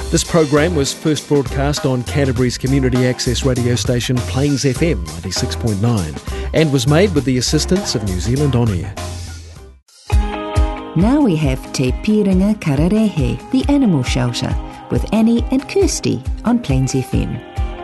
This program was first broadcast on Canterbury's community access radio station Plains FM 96.9 and was made with the assistance of New Zealand On Air. Now we have Te Piringa Kararehe, the animal shelter, with Annie and Kirsty on Plains FM.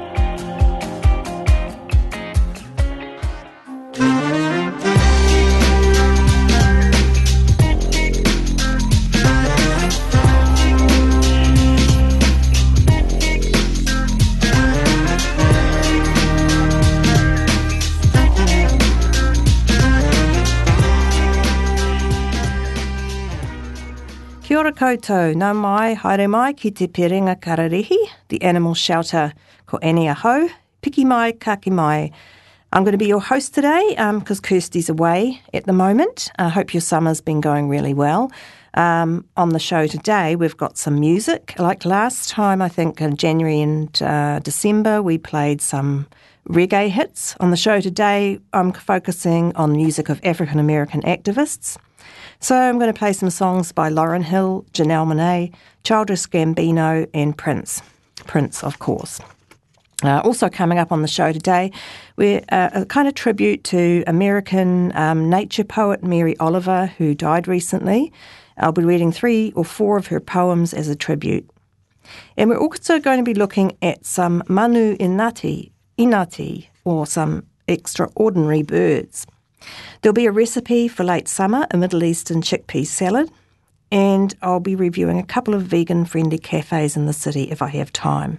Kia ora koutou, nau mai, haere mai ki te Piringa Kararehe, the animal shelter, ko Annie ahau, piki mai, kaki mai. I'm going to be your host today because Kirsty's away at the moment. I hope your summer's been going really well. On the show today, we've got some music. Like last time, I think in January and December, we played some reggae hits. On the show today, I'm focusing on music of African American activists. So I'm going to play some songs by Lauryn Hill, Janelle Monáe, Childish Gambino and Prince. Prince, of course. Also coming up on the show today, we're a kind of tribute to American nature poet Mary Oliver, who died recently. I'll be reading 3 or 4 of her poems as a tribute. And we're also going to be looking at some manu inati, or some extraordinary birds. There'll be a recipe for late summer, a Middle Eastern chickpea salad, and I'll be reviewing a couple of vegan-friendly cafes in the city if I have time.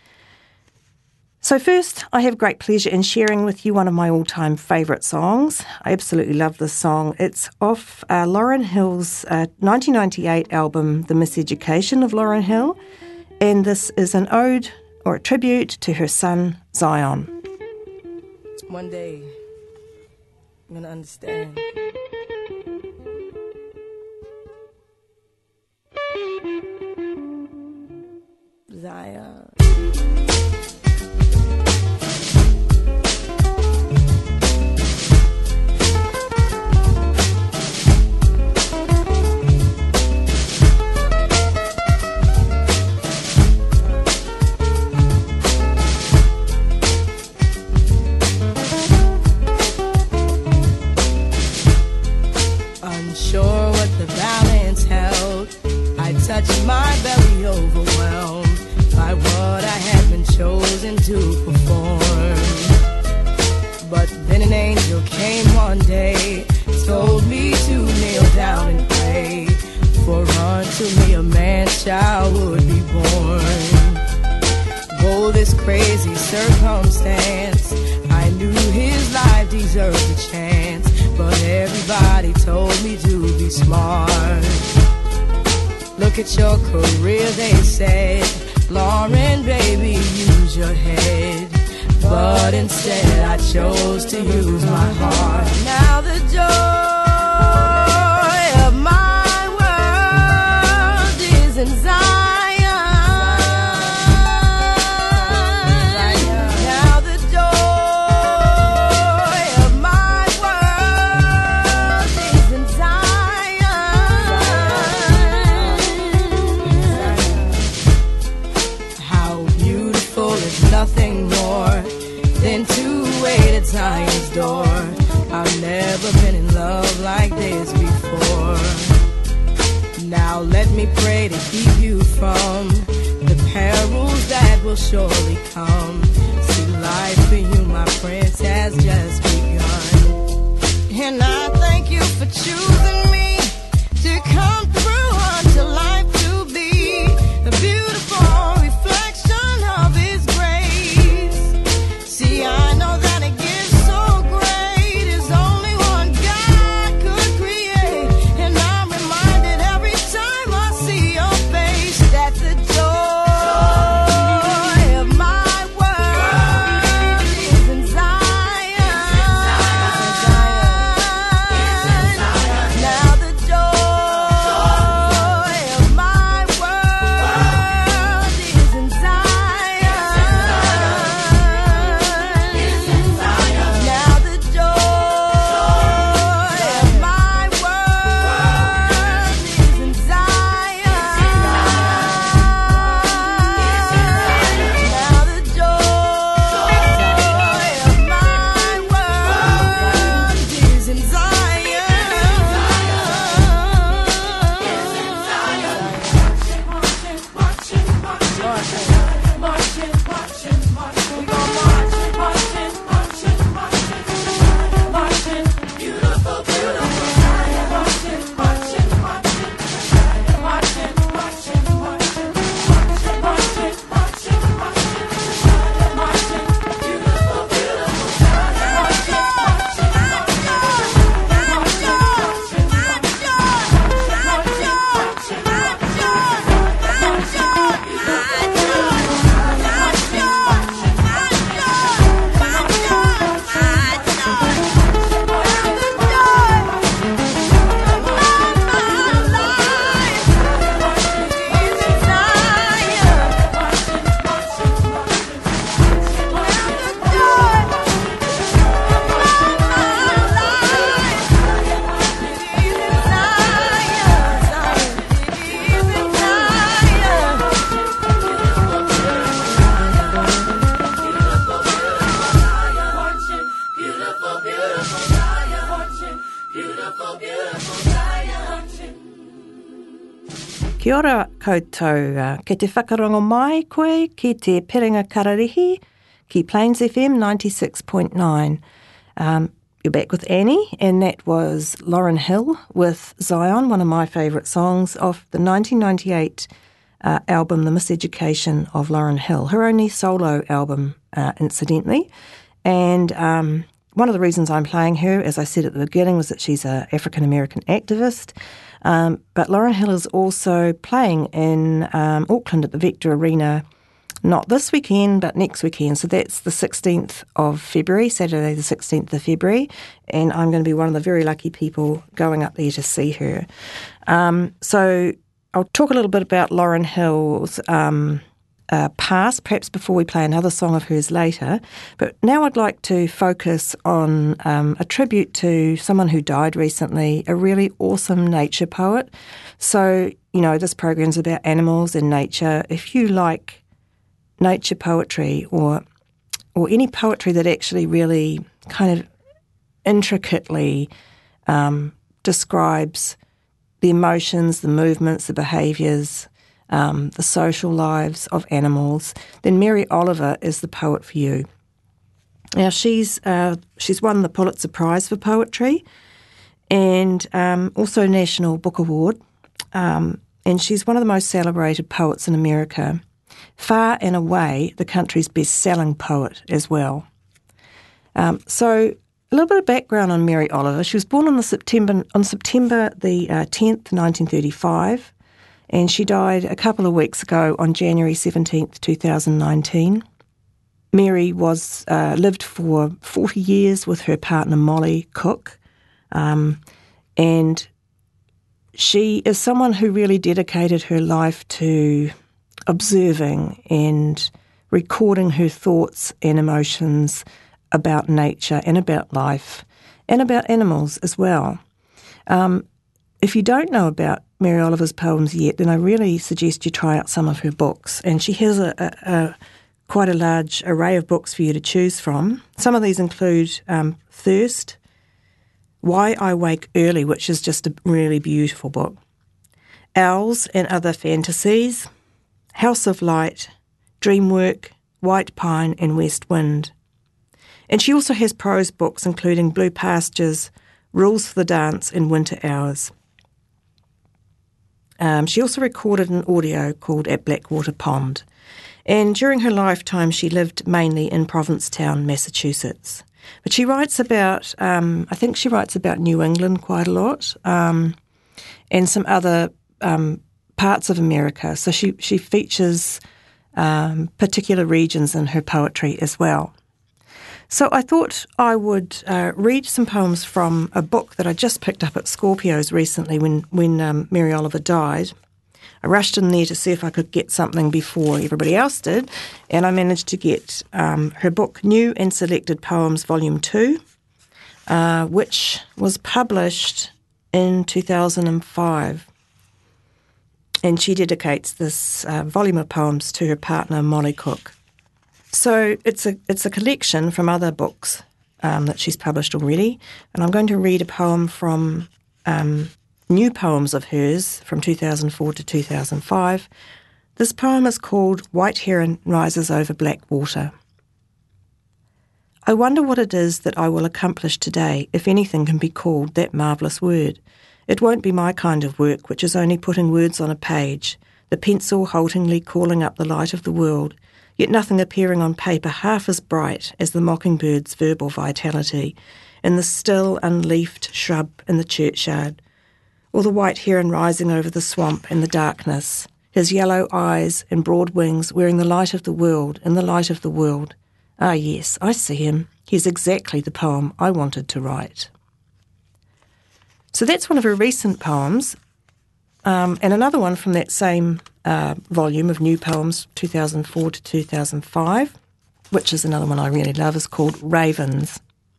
So first, I have great pleasure in sharing with you one of my all-time favourite songs. I absolutely love this song. It's off Lauryn Hill's 1998 album, The Miseducation of Lauryn Hill, and this is an ode or a tribute to her son, Zion. One day, I'm gonna understand. Zion. Unsure what the balance held, I touched my belly overwhelmed by what I had been chosen to perform. But then an angel came one day, told me to kneel down and pray, for unto me a man-child would be born. Oh, this crazy circumstance, I knew his life deserved a chance, but everybody told me to be smart. Look at your career, they said, Lauryn, baby, use your head. But instead I chose to use my heart. Now the joy of my world is in Zion. Zion's door. I've never been in love like this before. Now let me pray to keep you from the perils that will surely come. See, life for you, my prince, has just begun. And I thank you for choosing me to come through unto life to be a beautiful reflection of his grace. See, I know that it gives now Kia ora koutou, ke te whakarongo mai koe ki te Piringa Kararehe, ki Plains FM 96.9. You're back with Annie, and that was Lauryn Hill with Zion, one of my favourite songs off the 1998 album, The Miseducation of Lauryn Hill, her only solo album, incidentally. And one of the reasons I'm playing her, as I said at the beginning, was that she's an African-American activist. But Lauryn Hill is also playing in Auckland at the Vector Arena, not this weekend, but next weekend. So that's the 16th of February, Saturday the 16th of February, and I'm going to be one of the very lucky people going up there to see her. So I'll talk a little bit about Lauryn Hill's past, perhaps before we play another song of hers later. But now I'd like to focus on a tribute to someone who died recently, a really awesome nature poet. So, you know, this program's about animals and nature. If you like nature poetry or any poetry that actually really kind of intricately describes the emotions, the movements, the behaviours, the social lives of animals, then Mary Oliver is the poet for you. Now, she's won the Pulitzer Prize for Poetry and also National Book Award, and she's one of the most celebrated poets in America. Far and away the country's best-selling poet as well. So a little bit of background on Mary Oliver. She was born on September the 10th, 1935, and she died a couple of weeks ago on January 17th, 2019. Mary was lived for 40 years with her partner Molly Cook, and she is someone who really dedicated her life to observing and recording her thoughts and emotions about nature and about life and about animals as well. If you don't know about Mary Oliver's poems yet, then I really suggest you try out some of her books. And she has quite a large array of books for you to choose from. Some of these include Thirst, Why I Wake Early, which is just a really beautiful book, Owls and Other Fantasies, House of Light, Dreamwork, White Pine and West Wind. And she also has prose books including Blue Pastures, Rules for the Dance and Winter Hours. She also recorded an audio called At Blackwater Pond. And during her lifetime she lived mainly in Provincetown, Massachusetts. But she writes about, I think she writes about New England quite a lot, and some other parts of America. So she features particular regions in her poetry as well. So I thought I would read some poems from a book that I just picked up at Scorpios recently when Mary Oliver died. I rushed in there to see if I could get something before everybody else did, and I managed to get her book, New and Selected Poems, Volume 2, which was published in 2005. And she dedicates this volume of poems to her partner, Molly Cook. So it's a collection from other books that she's published already. And I'm going to read a poem from new poems of hers from 2004 to 2005. This poem is called White Heron Rises Over Black Water. I wonder what it is that I will accomplish today, if anything can be called that marvellous word. It won't be my kind of work, which is only putting words on a page, the pencil haltingly calling up the light of the world, yet nothing appearing on paper half as bright as the mockingbird's verbal vitality in the still, unleafed shrub in the churchyard, or the white heron rising over the swamp in the darkness, his yellow eyes and broad wings wearing the light of the world in the light of the world. Ah, yes, I see him. He's exactly the poem I wanted to write. So that's one of her recent poems, and another one from that same volume of new poems, 2004 to 2005, which is another one I really love, is called Ravens.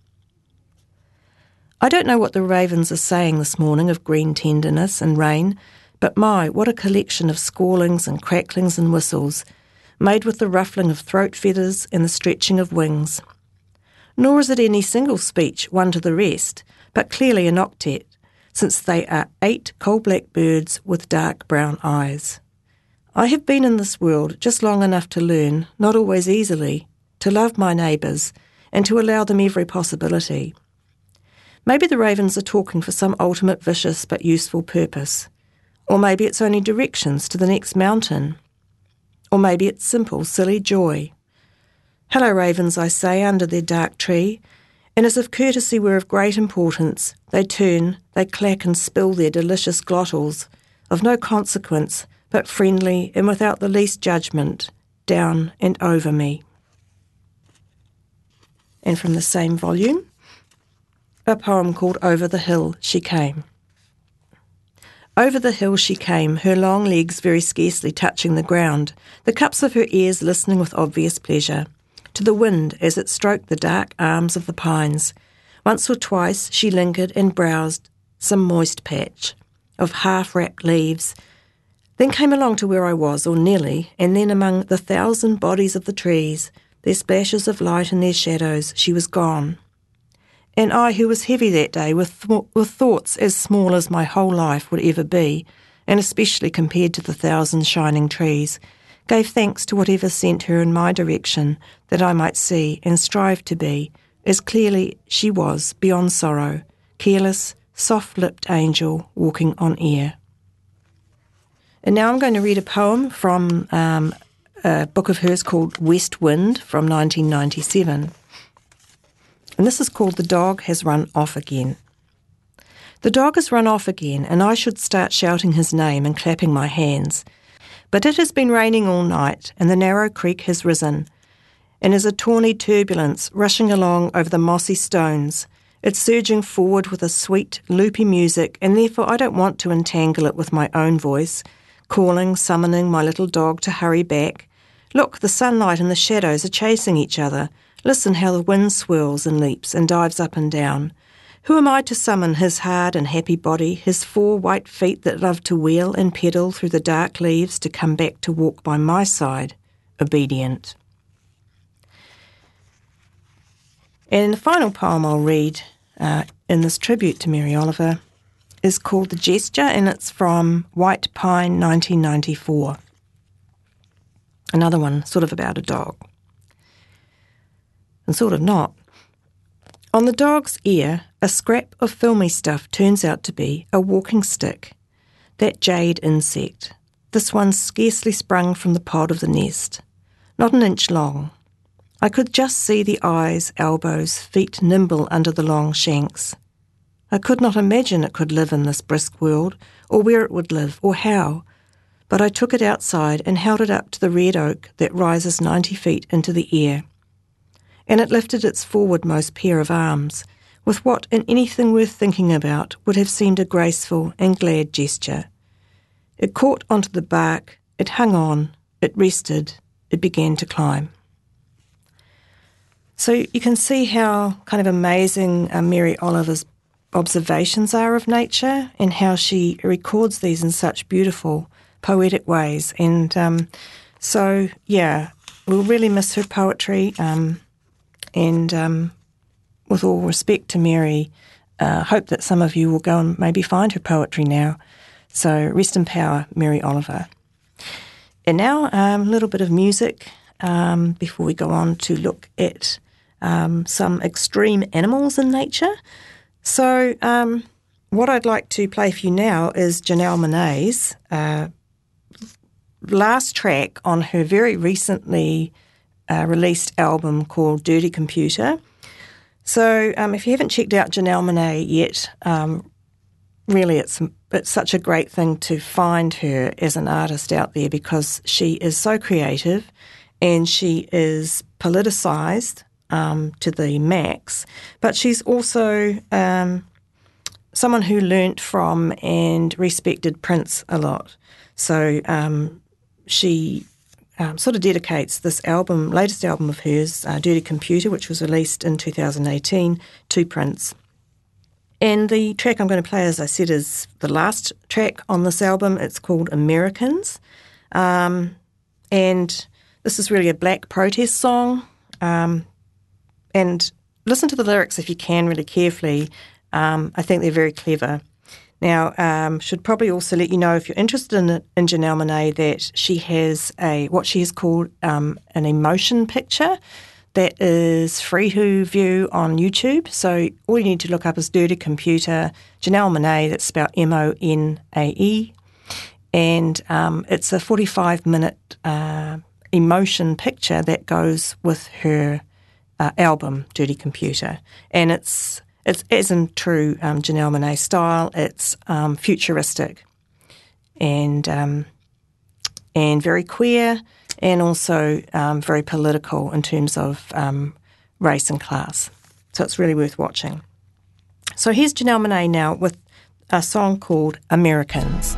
I don't know what the ravens are saying this morning of green tenderness and rain, but my, what a collection of squallings and cracklings and whistles, made with the ruffling of throat feathers and the stretching of wings. Nor is it any single speech, one to the rest, but clearly an octet, since they are 8 coal-black birds with dark brown eyes. I have been in this world just long enough to learn, not always easily, to love my neighbours and to allow them every possibility. Maybe the ravens are talking for some ultimate vicious but useful purpose. Or maybe it's only directions to the next mountain. Or maybe it's simple, silly joy. Hello, ravens, I say, under their dark tree, and as if courtesy were of great importance, they turn, they clack and spill their delicious glottals, of no consequence, but friendly and without the least judgment, down and over me. And from the same volume, a poem called Over the Hill She Came. Over the hill she came, her long legs very scarcely touching the ground, the cups of her ears listening with obvious pleasure, to the wind as it stroked the dark arms of the pines. Once or twice she lingered and browsed some moist patch of half-wrapped leaves, then came along to where I was, or nearly, and then among the 1,000 bodies of the trees, their splashes of light and their shadows, she was gone. And I, who was heavy that day with thoughts as small as my whole life would ever be, and especially compared to the 1,000 shining trees, gave thanks to whatever sent her in my direction, that I might see and strive to be, as clearly she was, beyond sorrow, careless, soft-lipped angel walking on air. And now I'm going to read a poem from a book of hers called West Wind from 1997. And this is called The Dog Has Run Off Again. The dog has run off again, and I should start shouting his name and clapping my hands. But it has been raining all night, and the narrow creek has risen, and is a tawny turbulence rushing along over the mossy stones. It's surging forward with a sweet, loopy music, and therefore I don't want to entangle it with my own voice, calling, summoning my little dog to hurry back. Look, the sunlight and the shadows are chasing each other. Listen how the wind swirls and leaps and dives up and down. Who am I to summon his hard and happy body, his 4 white feet that love to wheel and pedal through the dark leaves to come back to walk by my side, obedient? And the final poem I'll read in this tribute to Mary Oliver is called The Gesture, and it's from White Pine 1994. Another one sort of about a dog. And sort of not. On the dog's ear, a scrap of filmy stuff turns out to be a walking stick, that jade insect. This one scarcely sprung from the pod of the nest, not an inch long. I could just see the eyes, elbows, feet nimble under the long shanks. I could not imagine it could live in this brisk world, or where it would live, or how, but I took it outside and held it up to the red oak that rises 90 feet into the air. And it lifted its forwardmost pair of arms, with what in anything worth thinking about would have seemed a graceful and glad gesture. It caught onto the bark, it hung on, it rested, it began to climb. So you can see how kind of amazing Mary Oliver's observations are of nature, and how she records these in such beautiful, poetic ways. And so, yeah, we'll really miss her poetry. And with all respect to Mary, hope that some of you will go and maybe find her poetry now. So rest in power, Mary Oliver. And now a little bit of music before we go on to look at some extreme animals in nature. So what I'd like to play for you now is Janelle Monáe's last track on her very recently released album called Dirty Computer. So if you haven't checked out Janelle Monáe yet, really it's such a great thing to find her as an artist out there, because she is so creative and she is politicised to the max, but she's also someone who learnt from and respected Prince a lot. So she sort of dedicates this album, latest album of hers, Dirty Computer, which was released in 2018, to Prince. And the track I'm going to play, as I said, is the last track on this album. It's called Americans. And this is really a black protest song. And listen to the lyrics if you can really carefully. I think they're very clever. Now, should probably also let you know, if you're interested in Janelle Monáe, that she has what she has called an emotion picture that is free to view on YouTube. So all you need to look up is Dirty Computer, Janelle Monáe, that's spelled Monae, and it's a 45-minute emotion picture that goes with her album, Dirty Computer. And it's as in true Janelle Monáe style. It's futuristic and very queer, and also very political in terms of race and class. So it's really worth watching. So here's Janelle Monáe now with a song called Americans.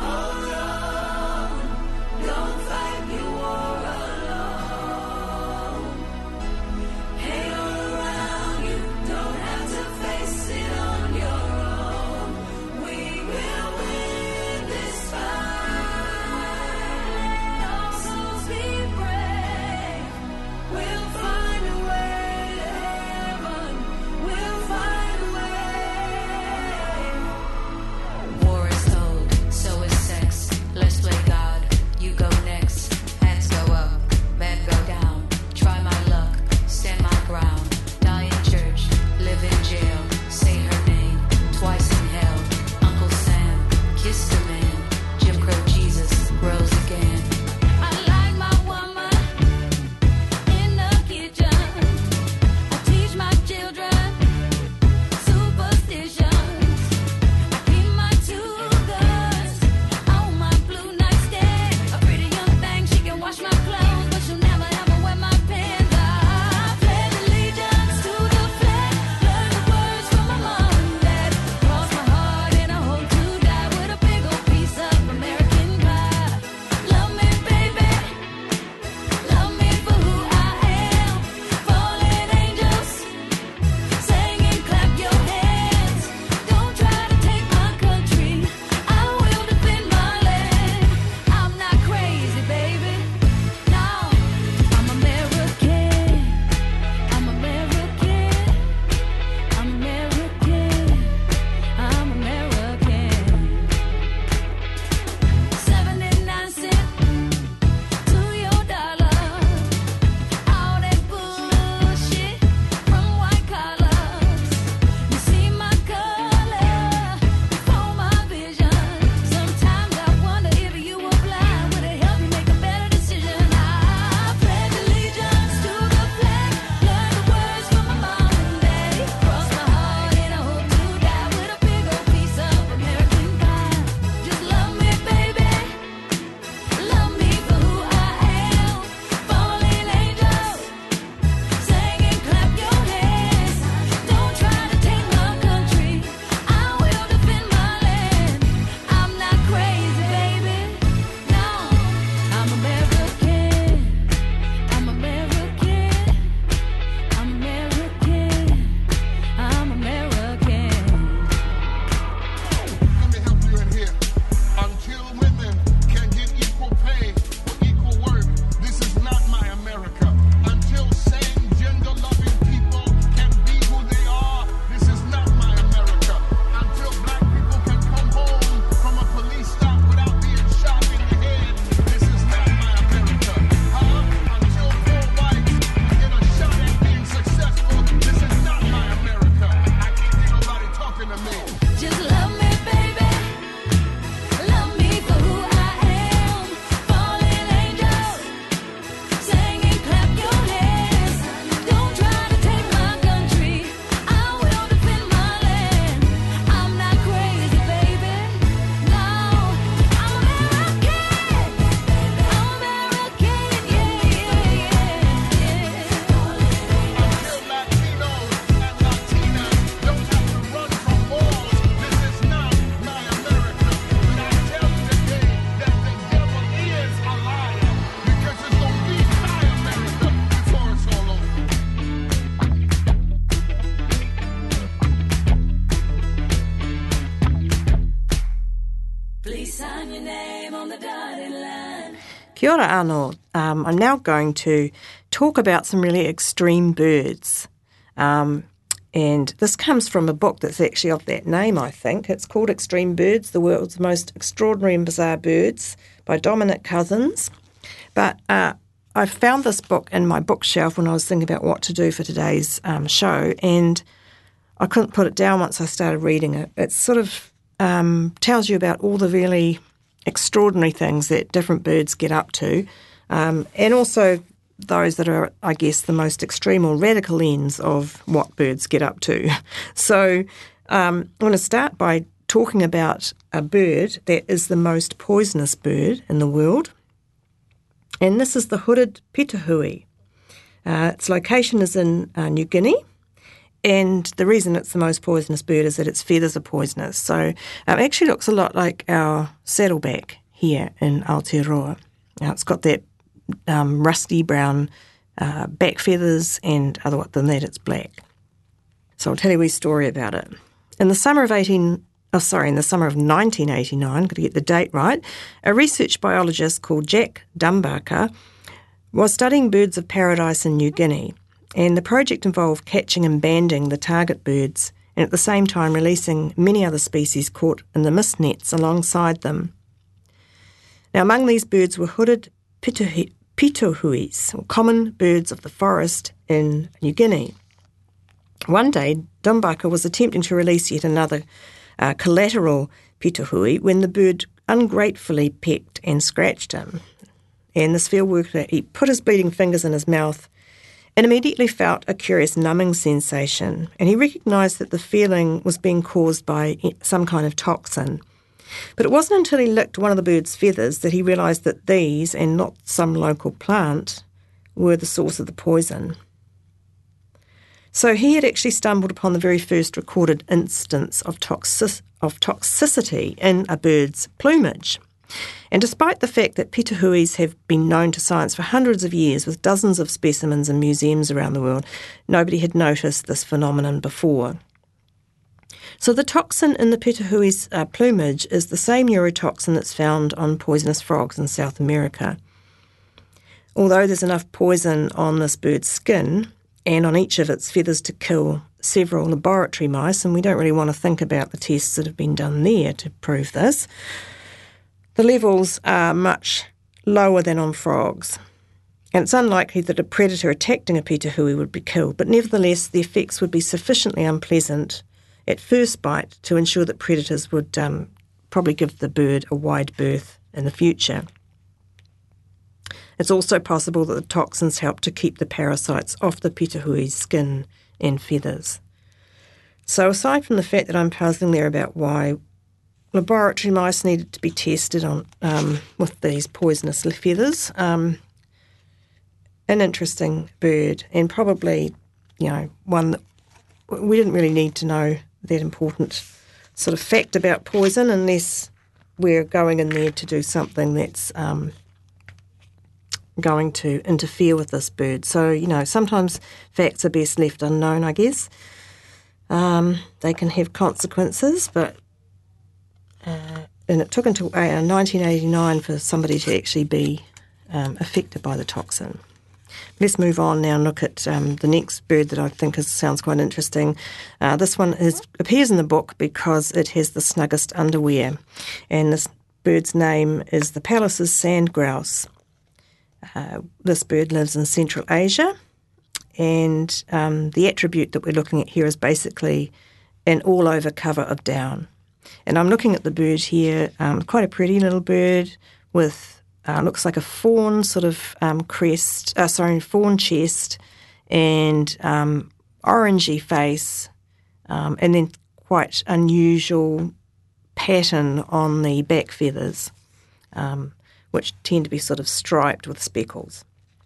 Kia ora anō. I'm now going to talk about some really extreme birds. And this comes from a book that's actually of that name, I think. It's called Extreme Birds, The World's Most Extraordinary and Bizarre Birds by Dominic Cousins. But I found this book in my bookshelf when I was thinking about what to do for today's show, and I couldn't put it down once I started reading it. It sort of tells you about all the really extraordinary things that different birds get up to, and also those that are, I guess, the most extreme or radical ends of what birds get up to. So I'm going to start by talking about a bird that is the most poisonous bird in the world, and this is the hooded pituhui. Its location is in New Guinea, and the reason it's the most poisonous bird is that its feathers are poisonous. So it actually looks a lot like our saddleback here in Aotearoa. Now, it's got that rusty brown back feathers, and other than that, it's black. So I'll tell you a wee story about it. In the summer of 1989, got to get the date right, a research biologist called Jack Dumbarker was studying birds of paradise in New Guinea, and the project involved catching and banding the target birds, and at the same time releasing many other species caught in the mist nets alongside them. Now, among these birds were hooded pituhuis, or common birds of the forest in New Guinea. One day, Dumbarker was attempting to release yet another collateral pituhui when the bird ungratefully pecked and scratched him. And this field worker, he put his bleeding fingers in his mouth and immediately felt a curious numbing sensation, and he recognised that the feeling was being caused by some kind of toxin. But it wasn't until he licked one of the bird's feathers that he realised that these, and not some local plant, were the source of the poison. So he had actually stumbled upon the very first recorded instance of toxicity in a bird's plumage. And despite the fact that pituhuis have been known to science for hundreds of years with dozens of specimens in museums around the world, nobody had noticed this phenomenon before. So the toxin in the pituhui's plumage is the same neurotoxin that's found on poisonous frogs in South America. Although there's enough poison on this bird's skin and on each of its feathers to kill several laboratory mice, and we don't really want to think about the tests that have been done there to prove this, the levels are much lower than on frogs. And it's unlikely that a predator attacking a pituhui would be killed, but nevertheless the effects would be sufficiently unpleasant at first bite to ensure that predators would probably give the bird a wide berth in the future. It's also possible that the toxins help to keep the parasites off the pituhui's skin and feathers. So aside from the fact that I'm puzzling there about why laboratory mice needed to be tested on with these poisonous feathers, an interesting bird, and probably, one that we didn't really need to know that important sort of fact about poison unless we're going in there to do something that's going to interfere with this bird. So, sometimes facts are best left unknown, I guess. They can have consequences, but and it took until 1989 for somebody to actually be affected by the toxin. Let's move on now and look at the next bird that I think sounds quite interesting. This one appears in the book because it has the snuggest underwear, and this bird's name is the Pallas's sand grouse. This bird lives in Central Asia, and the attribute that we're looking at here is basically an all-over cover of down. And I'm looking at the bird here, quite a pretty little bird with looks like a fawn sort of fawn chest and orangey face, and then quite unusual pattern on the back feathers, which tend to be sort of striped with speckles.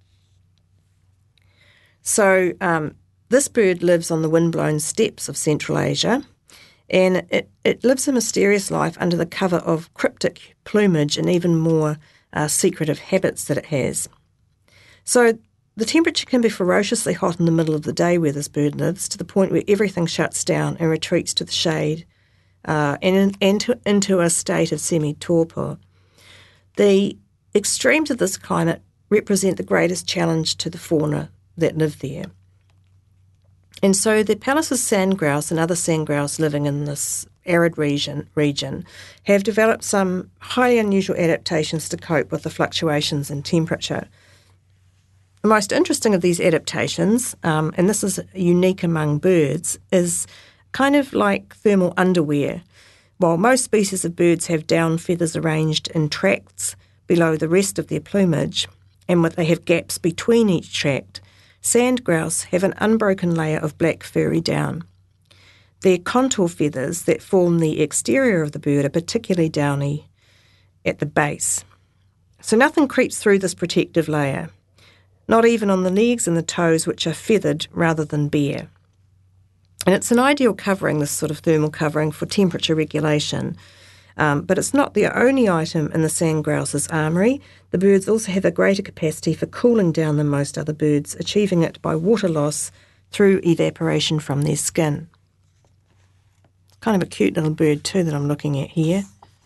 So this bird lives on the windblown steppes of Central Asia, and it lives a mysterious life under the cover of cryptic plumage and even more secretive habits that it has. So the temperature can be ferociously hot in the middle of the day where this bird lives, to the point where everything shuts down and retreats to the shade and into a state of semi-torpor. The extremes of this climate represent the greatest challenge to the fauna that live there. And so the Pallas's sandgrouse and other sandgrouse living in this arid region have developed some highly unusual adaptations to cope with the fluctuations in temperature. The most interesting of these adaptations, and this is unique among birds, is kind of like thermal underwear. While most species of birds have down feathers arranged in tracts below the rest of their plumage, and they have gaps between each tract, sand grouse have an unbroken layer of black furry down. Their contour feathers that form the exterior of the bird are particularly downy at the base. So nothing creeps through this protective layer, not even on the legs and the toes, which are feathered rather than bare. And it's an ideal covering, this sort of thermal covering, for temperature regulation. But it's not the only item in the sandgrouse's armoury. The birds also have a greater capacity for cooling down than most other birds, achieving it by water loss through evaporation from their skin. Kind of a cute little bird too that I'm looking at here.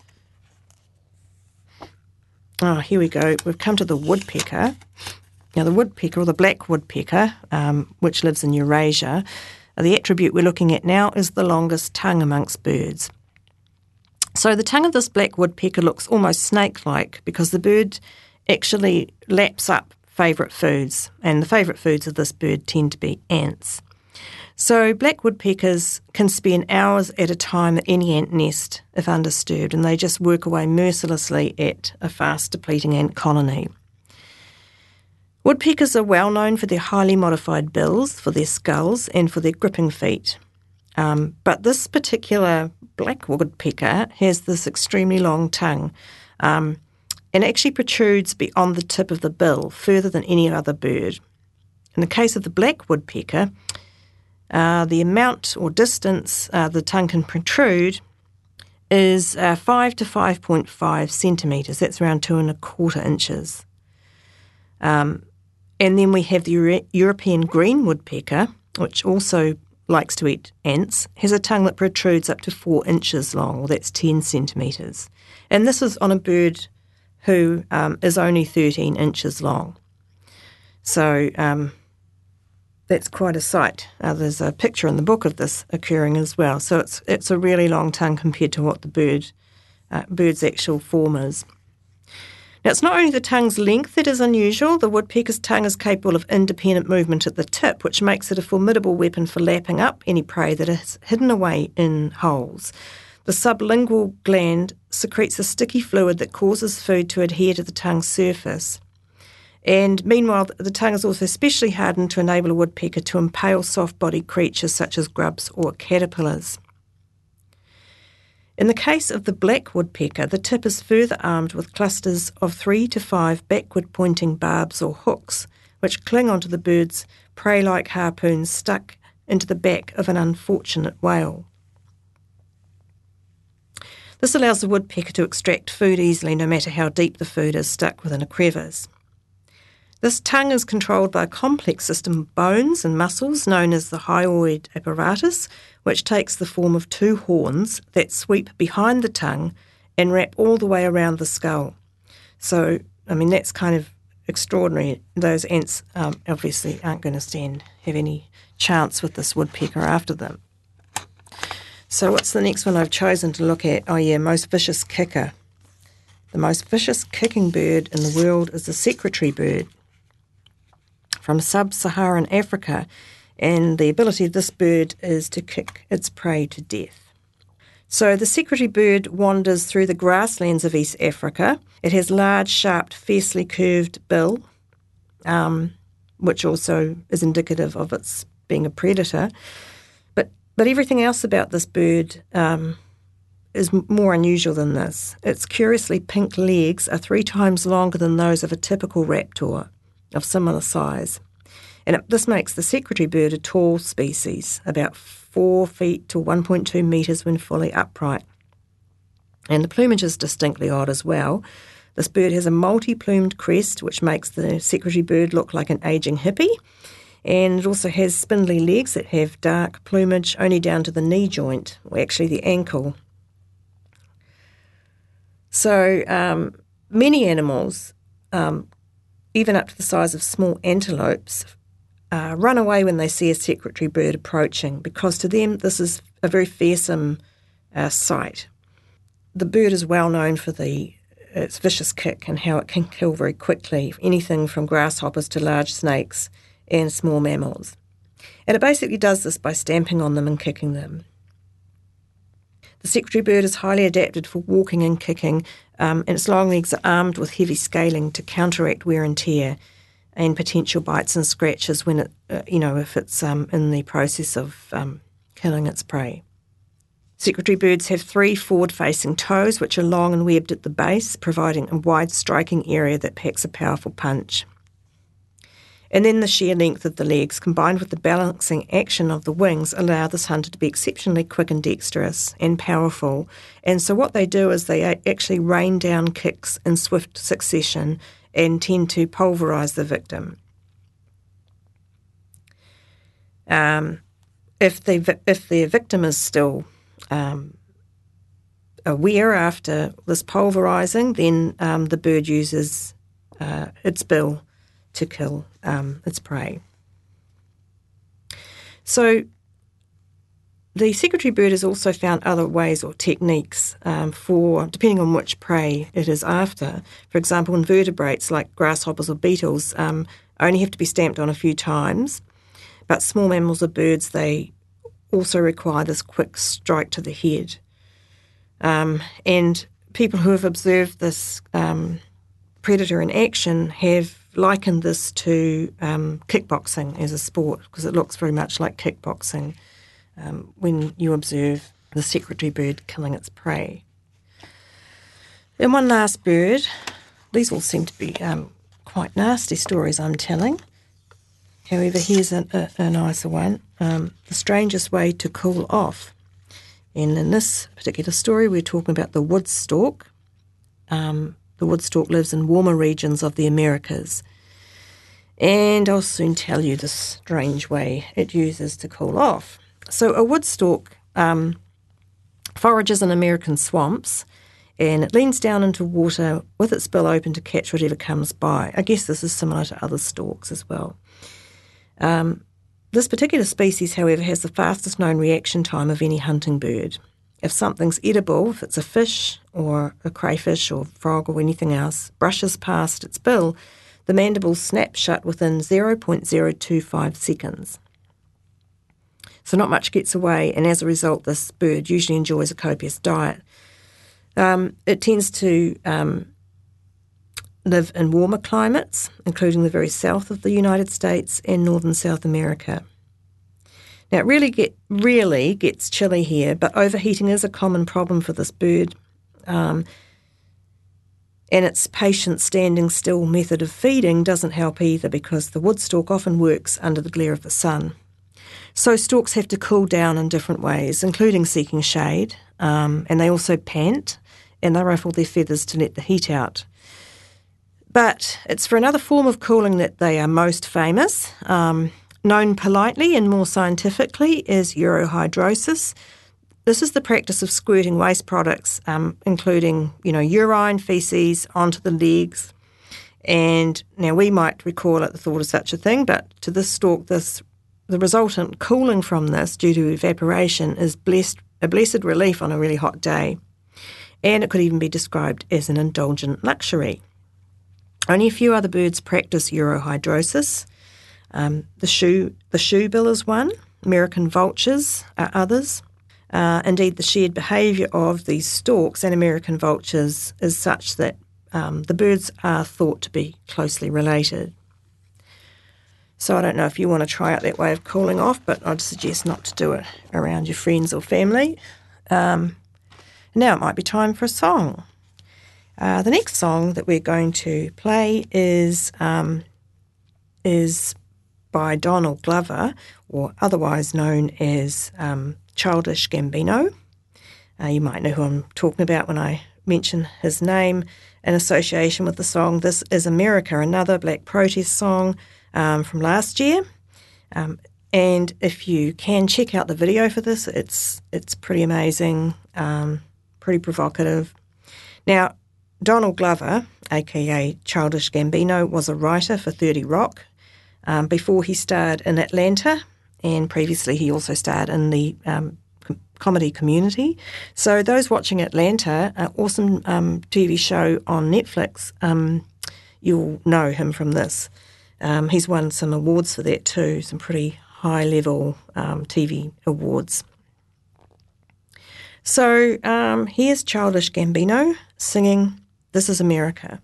Oh, here we go. We've come to the woodpecker. Now the woodpecker, or the black woodpecker, which lives in Eurasia, the attribute we're looking at now is the longest tongue amongst birds. So the tongue of this black woodpecker looks almost snake-like because the bird actually laps up favourite foods, and the favourite foods of this bird tend to be ants. So black woodpeckers can spend hours at a time at any ant nest if undisturbed, and they just work away mercilessly at a fast-depleting ant colony. Woodpeckers are well known for their highly modified bills, for their skulls, and for their gripping feet. But this particular black woodpecker has this extremely long tongue and actually protrudes beyond the tip of the bill, further than any other bird. In the case of the black woodpecker, the amount or distance the tongue can protrude is 5 to 5.5 centimetres. That's around 2 1/4 inches. And then we have the European green woodpecker, which also likes to eat ants, has a tongue that protrudes up to 4 inches long, or that's 10 centimetres. And this is on a bird who is only 13 inches long. So that's quite a sight. There's a picture in the book of this occurring as well. So it's a really long tongue compared to what the bird's actual form is. Now, it's not only the tongue's length that is unusual. The woodpecker's tongue is capable of independent movement at the tip, which makes it a formidable weapon for lapping up any prey that is hidden away in holes. The sublingual gland secretes a sticky fluid that causes food to adhere to the tongue's surface. And meanwhile, the tongue is also specially hardened to enable a woodpecker to impale soft-bodied creatures such as grubs or caterpillars. In the case of the black woodpecker, the tip is further armed with clusters of 3 to 5 backward-pointing barbs or hooks, which cling onto the bird's prey-like harpoons stuck into the back of an unfortunate whale. This allows the woodpecker to extract food easily, no matter how deep the food is stuck within a crevice. This tongue is controlled by a complex system of bones and muscles known as the hyoid apparatus, which takes the form of 2 horns that sweep behind the tongue and wrap all the way around the skull. So, that's kind of extraordinary. Those ants obviously aren't going to have any chance with this woodpecker after them. So what's the next one I've chosen to look at? Oh yeah, most vicious kicker. The most vicious kicking bird in the world is the secretary bird from sub-Saharan Africa, and the ability of this bird is to kick its prey to death. So the secretary bird wanders through the grasslands of East Africa. It has large, sharp, fiercely curved bill, which also is indicative of its being a predator. But everything else about this bird is more unusual than this. Its curiously pink legs are 3 times longer than those of a typical raptor of similar size. And this makes the secretary bird a tall species, about 4 feet to 1.2 metres when fully upright. And the plumage is distinctly odd as well. This bird has a multi-plumed crest, which makes the secretary bird look like an ageing hippie. And it also has spindly legs that have dark plumage only down to the knee joint, or actually the ankle. So many animals, even up to the size of small antelopes, run away when they see a secretary bird approaching, because to them this is a very fearsome sight. The bird is well known for its vicious kick and how it can kill very quickly anything from grasshoppers to large snakes and small mammals. And it basically does this by stamping on them and kicking them. The secretary bird is highly adapted for walking and kicking, and its long legs are armed with heavy scaling to counteract wear and tear and potential bites and scratches when if it's in the process of killing its prey. Secretary birds have 3 forward-facing toes, which are long and webbed at the base, providing a wide striking area that packs a powerful punch. And then the sheer length of the legs, combined with the balancing action of the wings, allow this hunter to be exceptionally quick and dexterous and powerful. And so what they do is they actually rain down kicks in swift succession and tend to pulverise the victim. If the victim is still aware after this pulverising, then the bird uses its bill to kill its prey. So the secretary bird has also found other ways or techniques for, depending on which prey it is after. For example, invertebrates like grasshoppers or beetles only have to be stamped on a few times, but small mammals or birds, they also require this quick strike to the head. And people who have observed this predator in action have likened this to kickboxing as a sport, because it looks very much like kickboxing when you observe the secretary bird killing its prey. And one last bird. These all seem to be quite nasty stories I'm telling. However, here's a nicer one. The strangest way to cool off. And in this particular story, we're talking about the woodstock. The woodstock lives in warmer regions of the Americas. And I'll soon tell you the strange way it uses to cool off. So a woodstock forages in American swamps, and it leans down into water with its bill open to catch whatever comes by. I guess this is similar to other storks as well. This particular species, however, has the fastest known reaction time of any hunting bird. If something's edible, if it's a fish or a crayfish or frog or anything else, brushes past its bill, the mandibles snap shut within 0.025 seconds. So not much gets away, and as a result, this bird usually enjoys a copious diet. It tends to live in warmer climates, including the very south of the United States and northern South America. Now, it really gets chilly here, but overheating is a common problem for this bird. And its patient standing still method of feeding doesn't help either, because the woodstock often works under the glare of the sun. So storks have to cool down in different ways, including seeking shade, and they also pant, and they ruffle their feathers to let the heat out. But it's for another form of cooling that they are most famous. Known politely and more scientifically as urohydrosis. This is the practice of squirting waste products, including, urine, faeces, onto the legs. And now we might recoil at the thought of such a thing, but to this stork, the resultant cooling from this due to evaporation is a blessed relief on a really hot day. And it could even be described as an indulgent luxury. Only a few other birds practice urohydrosis. The shoebill is one. American vultures are others. Indeed, the shared behaviour of these storks and American vultures is such that the birds are thought to be closely related. So I don't know if you want to try out that way of cooling off, but I'd suggest not to do it around your friends or family. Now it might be time for a song. The next song that we're going to play is by Donald Glover, or otherwise known as Childish Gambino. You might know who I'm talking about when I mention his name in association with the song This Is America, another black protest song from last year. And if you can, check out the video for this. It's pretty amazing, pretty provocative. Now, Donald Glover, a.k.a. Childish Gambino, was a writer for 30 Rock. before he starred in Atlanta, and previously he also starred in the comedy Community. So those watching Atlanta, an awesome TV show on Netflix, you'll know him from this. He's won some awards for that too, some pretty high-level TV awards. So here's Childish Gambino singing This Is America.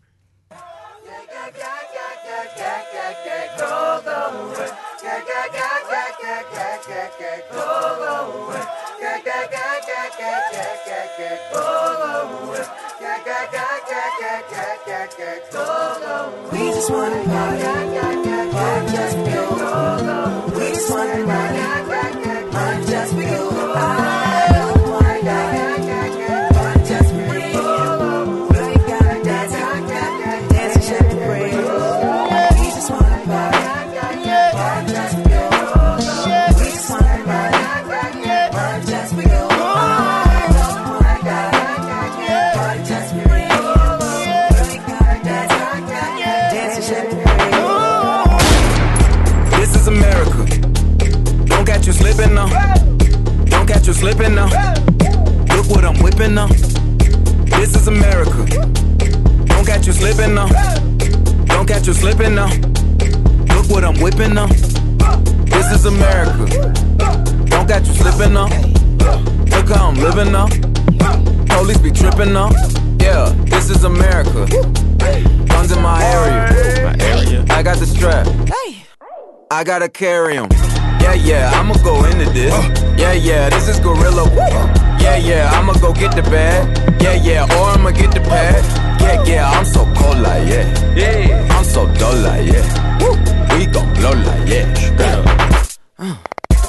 We just want to party, just for you. We just want to party, just for you. I don't want to party just for me. We gotta dance and shake the breeze. We just want to party just for you. We just want to party just for you. I don't want to party just for me. This is America. Don't catch you slipping now. Don't catch you slipping now. Look what I'm whipping now. This is America. Don't catch you slipping now. Don't catch you slipping now. Look what I'm whipping now. This is America. Don't catch you slipping now. Look how I'm living now. Police be tripping now. Yeah, this is America. Guns in my area. I got the strap. I gotta carry 'em. Yeah, I'ma go into this. Yeah, this is gorilla. Yeah, I'ma go get the bag. Yeah, or I'ma get the pad. Yeah, I'm so cold like yeah. I'm so dull like yeah. We gon' blow like yeah.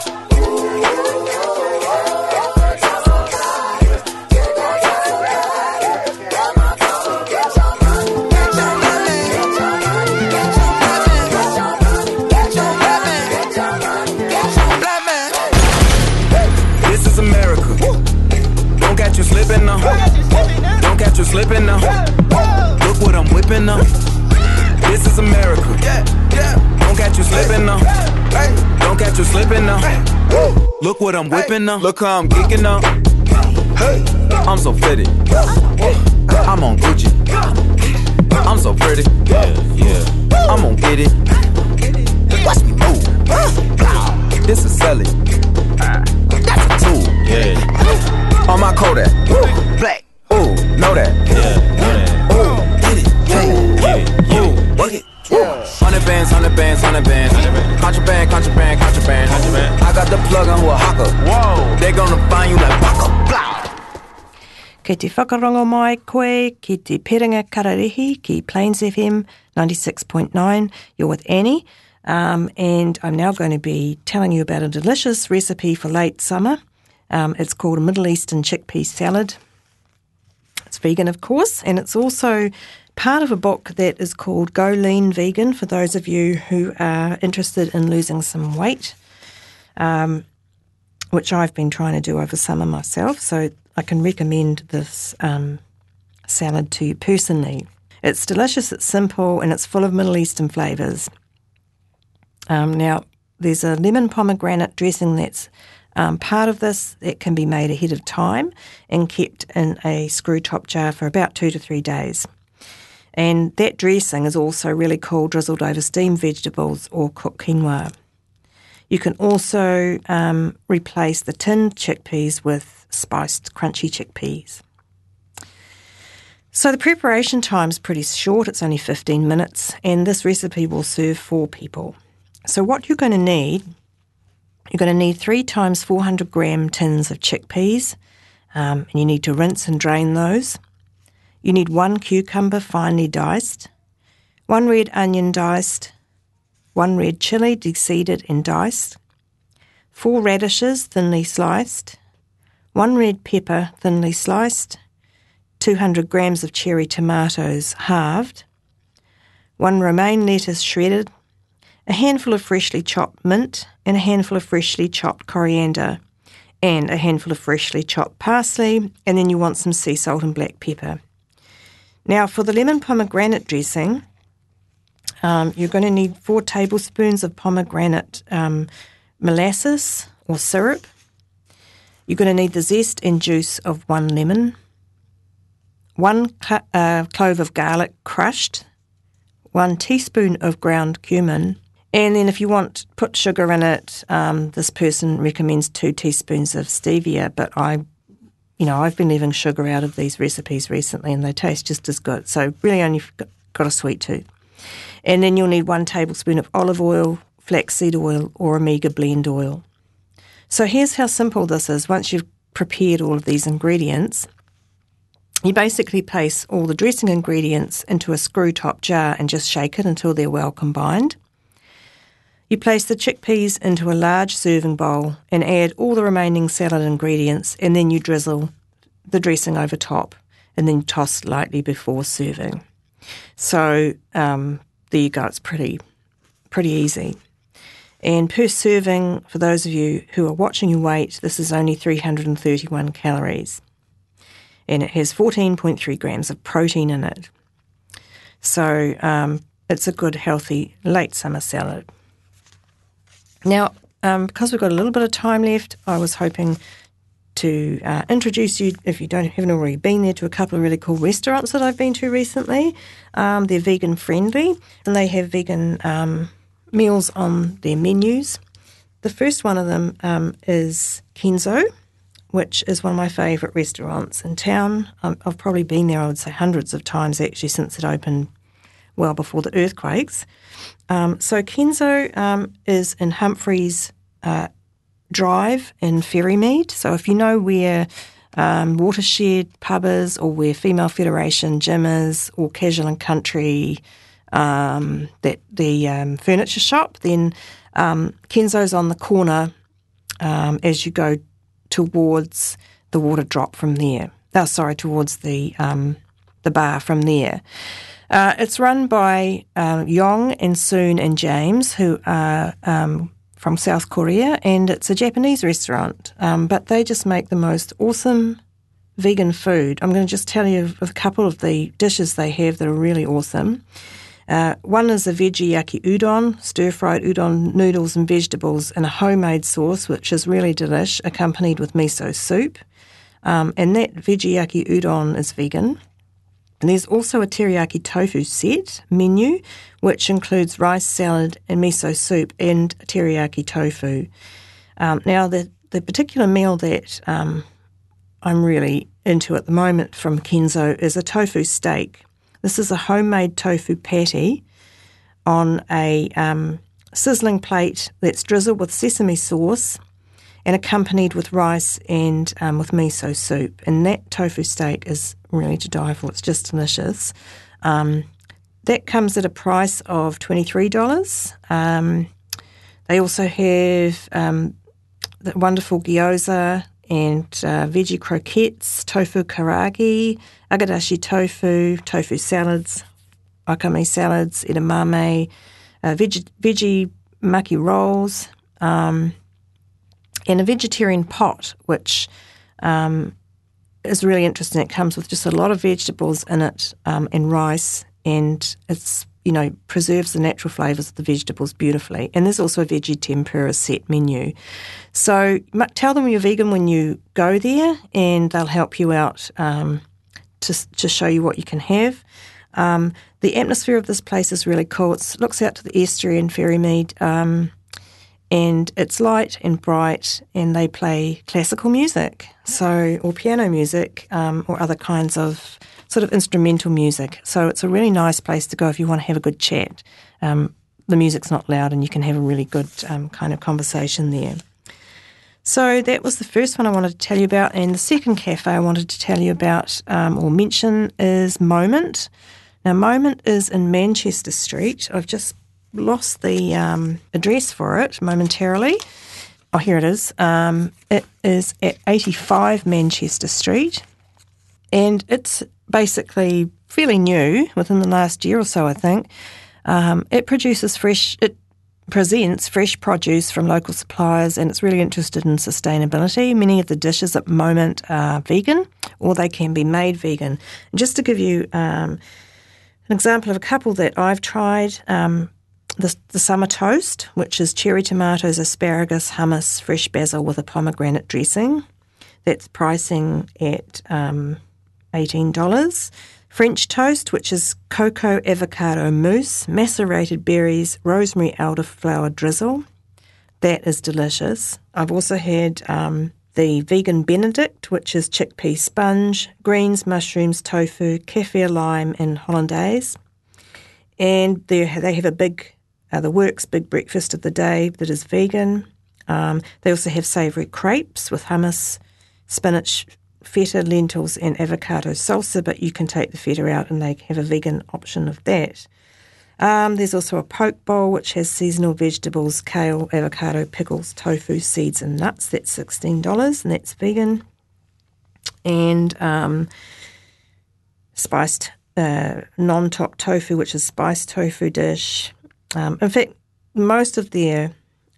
Don't catch you slipping now. Look what I'm whipping now. This is America. Don't catch you slipping now. Don't catch you slipping now. Look what I'm whipping now. Look how I'm geeking now. I'm so fitted. I'm on Gucci. I'm so pretty. Yeah. I'm gonna get it. Watch me move. This is Sally. That's a tool. Yeah. On my Kodak, black, ooh, know that, ooh, get it, hey, ooh, work it, 100 bands, 100 bands, 100 bands, contraband, I got the plug on who a hawker, whoa, they gonna find you like Baka, blah. Kei te whakarongo mai koe, ki te Piringa Kararehe, ki Plains FM 96.9, you're with Annie, and I'm now going to be telling you about a delicious recipe for late summer. It's called a Middle Eastern chickpea salad. It's vegan, of course, and it's also part of a book that is called Go Lean Vegan for those of you who are interested in losing some weight, which I've been trying to do over summer myself, so I can recommend this salad to you personally. It's delicious, it's simple, and it's full of Middle Eastern flavours. Now, there's a lemon pomegranate dressing that's part of this that can be made ahead of time and kept in a screw top jar for about 2 to 3 days. And that dressing is also really cool, drizzled over steamed vegetables or cooked quinoa. You can also replace the tinned chickpeas with spiced crunchy chickpeas. So the preparation time is pretty short, it's only 15 minutes, and this recipe will serve 4 people. So what you're going to need, you're going to need 3 times 400 gram tins of chickpeas, and you need to rinse and drain those. You need 1 cucumber finely diced, 1 red onion diced, 1 red chilli deseeded and diced, 4 radishes thinly sliced, 1 red pepper thinly sliced, 200 grams of cherry tomatoes halved, 1 romaine lettuce shredded, a handful of freshly chopped mint, and a handful of freshly chopped coriander, and a handful of freshly chopped parsley, and then you want some sea salt and black pepper. Now for the lemon pomegranate dressing, You're going to need 4 tablespoons of pomegranate molasses or syrup. You're going to need the zest and juice of 1 lemon, 1 clove of garlic crushed, 1 teaspoon of ground cumin, and then if you want to put sugar in it, this person recommends 2 teaspoons of stevia, but I've been leaving sugar out of these recipes recently and they taste just as good. So really only got a sweet tooth. And then you'll need 1 tablespoon of olive oil, flaxseed oil or omega blend oil. So here's how simple this is. Once you've prepared all of these ingredients, you basically place all the dressing ingredients into a screw-top jar and just shake it until they're well combined. You place the chickpeas into a large serving bowl and add all the remaining salad ingredients, and then you drizzle the dressing over top and then toss lightly before serving. So there you go. It's pretty easy. And per serving, for those of you who are watching your weight, this is only 331 calories. And it has 14.3 grams of protein in it. So it's a good, healthy, late summer salad. Now, because we've got a little bit of time left, I was hoping to introduce you, if you haven't already been there, to a couple of really cool restaurants that I've been to recently. They're vegan friendly and they have vegan meals on their menus. The first one of them is Kenzo, which is one of my favourite restaurants in town. I've probably been there, I would say, hundreds of times actually since it opened well before the earthquakes. So Kenzo is in Humphreys Drive in Ferrymead. So if you know where Watershed pub is or where Female Federation gym is or Casual and Country, that the furniture shop, then Kenzo's on the corner as you go towards the water drop from there. Towards the bar from there. It's run by Yong and Soon and James, who are from South Korea, and it's a Japanese restaurant, but they just make the most awesome vegan food. I'm going to just tell you of a couple of the dishes they have that are really awesome. One is a veggie yaki udon, stir-fried udon noodles and vegetables in a homemade sauce, which is really delish, accompanied with miso soup. And that veggie yaki udon is vegan. And there's also a teriyaki tofu set menu, which includes rice, salad and miso soup and teriyaki tofu. Now, the particular meal that I'm really into at the moment from Kenzo is a tofu steak. This is a homemade tofu patty on a sizzling plate that's drizzled with sesame sauce and accompanied with rice and with miso soup. And that tofu steak is really to die for. It's just delicious. That comes at a price of $23. They also have the wonderful gyoza and veggie croquettes, tofu karagi, agadashi tofu, tofu salads, wakame salads, edamame, veggie maki rolls, and a vegetarian pot, which is really interesting. It comes with just a lot of vegetables in it and rice, and it's preserves the natural flavours of the vegetables beautifully. And there's also a veggie tempura set menu. So tell them you're vegan when you go there, and they'll help you out to show you what you can have. The atmosphere of this place is really cool. It looks out to the estuary in Ferrymead, and it's light and bright, and they play classical music, or piano music, or other kinds of sort of instrumental music. So it's a really nice place to go if you want to have a good chat. The music's not loud and you can have a really good kind of conversation there. So that was the first one I wanted to tell you about. And the second cafe I wanted to tell you about or mention is Moment. Now, Moment is in Manchester Street. I've just lost the address for it momentarily. Oh, here it is. It is at 85 Manchester Street. And it's basically fairly new, within the last year or so, I think. It presents fresh produce from local suppliers, and it's really interested in sustainability. Many of the dishes at Moment are vegan, or they can be made vegan. And just to give you An example of a couple that I've tried, the summer toast, which is cherry tomatoes, asparagus, hummus, fresh basil with a pomegranate dressing. That's pricing at $18. French toast, which is cocoa avocado mousse, macerated berries, rosemary elderflower drizzle. That is delicious. I've also had the vegan Benedict, which is chickpea sponge, greens, mushrooms, tofu, kaffir lime, and hollandaise. And they have a big, the Works big breakfast of the day that is vegan. They also have savoury crepes with hummus, spinach, feta, lentils, and avocado salsa, but you can take the feta out and they have a vegan option of that. There's also a poke bowl, which has seasonal vegetables, kale, avocado, pickles, tofu, seeds, and nuts. That's $16, and that's vegan. And spiced non-top tofu, which is spiced tofu dish. In fact, most of their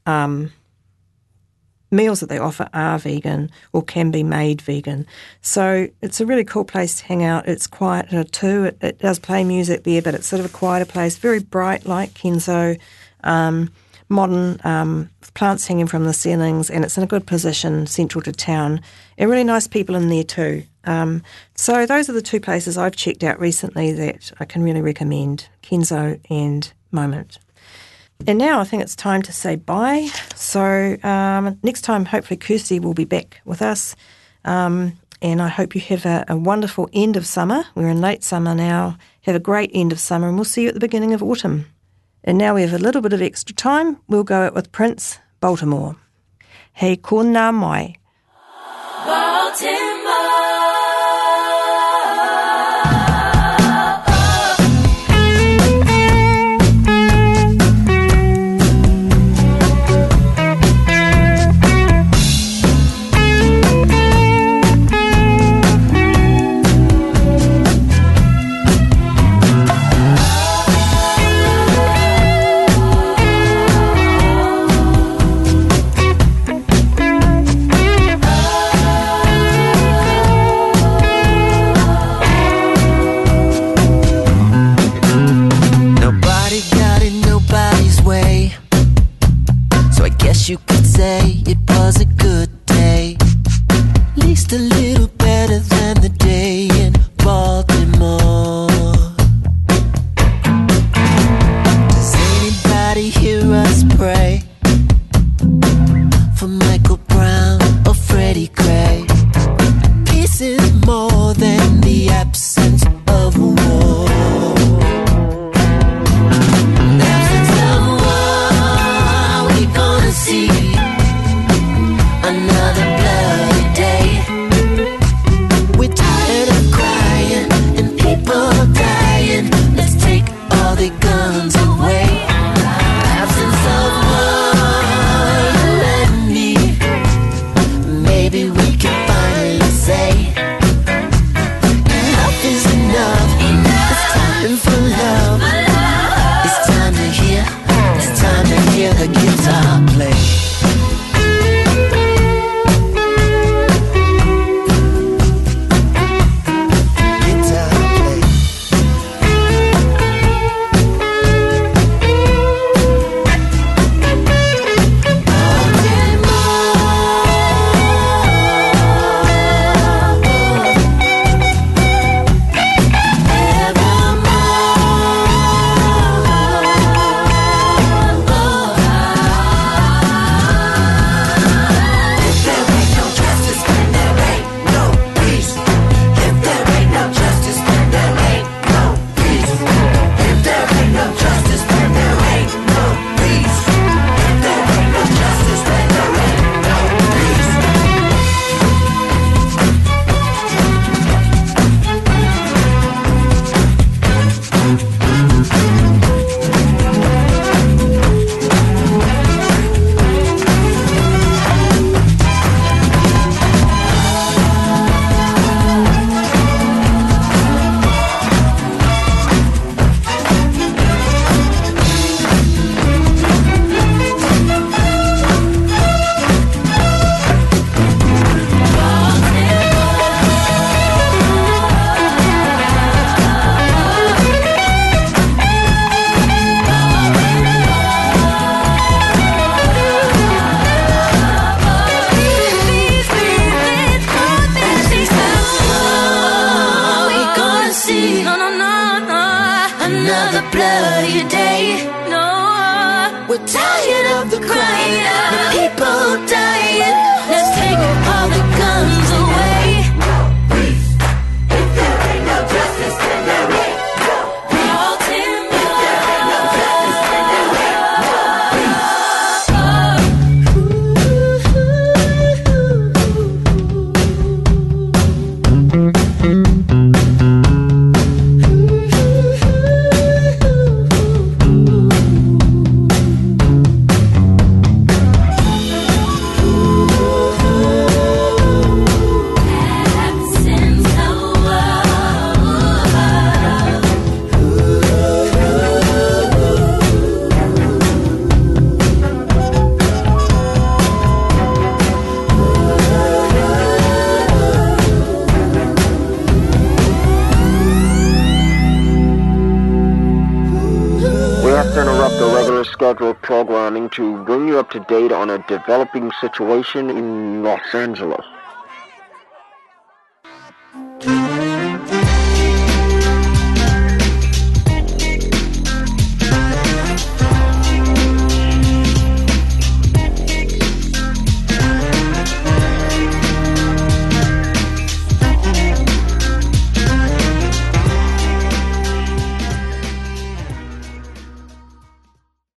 meals that they offer are vegan or can be made vegan. So it's a really cool place to hang out. It's quieter too. It does play music there, but it's sort of a quieter place, very bright like Kenzo, modern plants hanging from the ceilings, and it's in a good position, central to town, and really nice people in there too. So those are the two places I've checked out recently that I can really recommend, Kenzo and Moment. And now I think it's time to say bye. So next time, hopefully Kirsty will be back with us. And I hope you have a wonderful end of summer. We're in late summer now. Have a great end of summer, and we'll see you at the beginning of autumn. And now we have a little bit of extra time. We'll go out with Prince, Baltimore. Hei ko ngā mai. Baltimore. You could say it was a good day, at least a little better than the day in Baltimore. Does anybody hear us pray for Michael Brown or Freddie Gray? Peace is more than the absence of a war. See another the crying, the people dying. Let's take all the guns away. Peace. If there ain't no justice, then there ain't no peace. All timber. If there ain't no justice, then there ain't no scheduled programming to bring you up to date on a developing situation in Los Angeles.